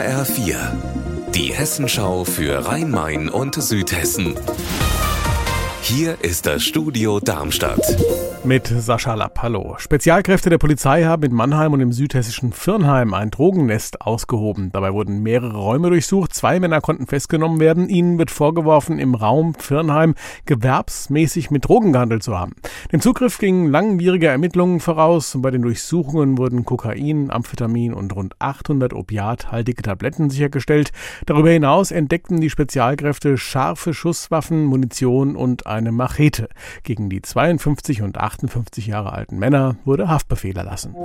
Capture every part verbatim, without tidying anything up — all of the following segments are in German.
H R vier, die Hessenschau für Rhein-Main und Südhessen. Hier ist das Studio Darmstadt. Mit Sascha Lapp, hallo. Spezialkräfte der Polizei haben in Mannheim und im südhessischen Virnheim ein Drogennest ausgehoben. Dabei wurden mehrere Räume durchsucht. Zwei Männer konnten festgenommen werden. Ihnen wird vorgeworfen, im Raum Virnheim gewerbsmäßig mit Drogen gehandelt zu haben. Dem Zugriff gingen langwierige Ermittlungen voraus. Und bei den Durchsuchungen wurden Kokain, Amphetamin und rund achthundert opiathaltige Tabletten sichergestellt. Darüber hinaus entdeckten die Spezialkräfte scharfe Schusswaffen, Munition und eine Machete. Gegen die zweiundfünfzig und achtundfünfzig Jahre alten Männer wurde Haftbefehl erlassen.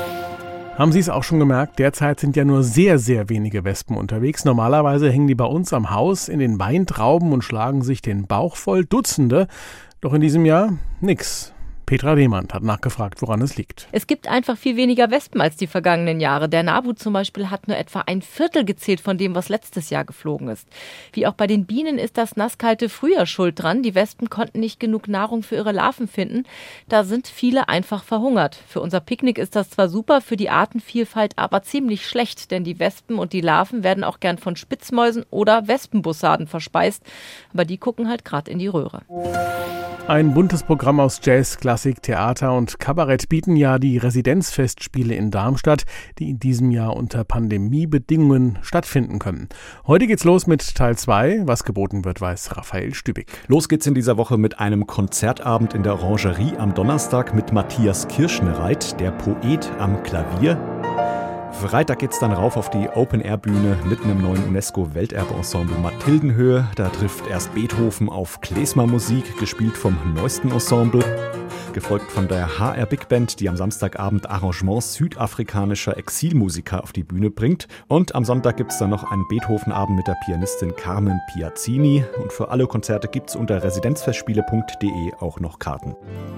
Haben Sie es auch schon gemerkt? Derzeit sind ja nur sehr, sehr wenige Wespen unterwegs. Normalerweise hängen die bei uns am Haus in den Weintrauben und schlagen sich den Bauch voll. Dutzende. Doch in diesem Jahr nix. Petra Demand hat nachgefragt, woran es liegt. Es gibt einfach viel weniger Wespen als die vergangenen Jahre. Der Nabu zum Beispiel hat nur etwa ein Viertel gezählt von dem, was letztes Jahr geflogen ist. Wie auch bei den Bienen ist das nasskalte Frühjahr schuld dran. Die Wespen konnten nicht genug Nahrung für ihre Larven finden. Da sind viele einfach verhungert. Für unser Picknick ist das zwar super, für die Artenvielfalt aber ziemlich schlecht, denn die Wespen und die Larven werden auch gern von Spitzmäusen oder Wespenbussarden verspeist. Aber die gucken halt gerade in die Röhre. Ein buntes Programm aus Jazz, Klassik, Theater und Kabarett bieten ja die Residenzfestspiele in Darmstadt, die in diesem Jahr unter Pandemiebedingungen stattfinden können. Heute geht's los mit Teil zwei. Was geboten wird, weiß Raphael Stübig. Los geht's in dieser Woche mit einem Konzertabend in der Orangerie am Donnerstag mit Matthias Kirschnereit, der Poet am Klavier. Freitag geht's dann rauf auf die Open-Air-Bühne mitten im neuen UNESCO-Welterbe-Ensemble Mathildenhöhe. Da trifft erst Beethoven auf Klezmer-Musik, gespielt vom neuesten Ensemble. Gefolgt von der H R Big Band, die am Samstagabend Arrangements südafrikanischer Exilmusiker auf die Bühne bringt. Und am Sonntag gibt's dann noch einen Beethoven-Abend mit der Pianistin Carmen Piazzini. Und für alle Konzerte gibt's unter residenzfestspiele punkt de auch noch Karten.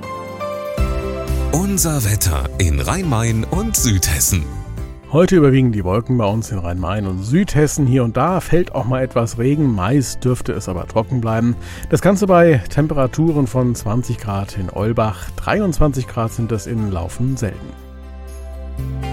Unser Wetter in Rhein-Main und Südhessen. Heute überwiegen die Wolken bei uns in Rhein-Main und Südhessen. Hier und da fällt auch mal etwas Regen. Meist dürfte es aber trocken bleiben. Das Ganze bei Temperaturen von zwanzig Grad in Olbach. dreiundzwanzig Grad sind es in Laufen selten.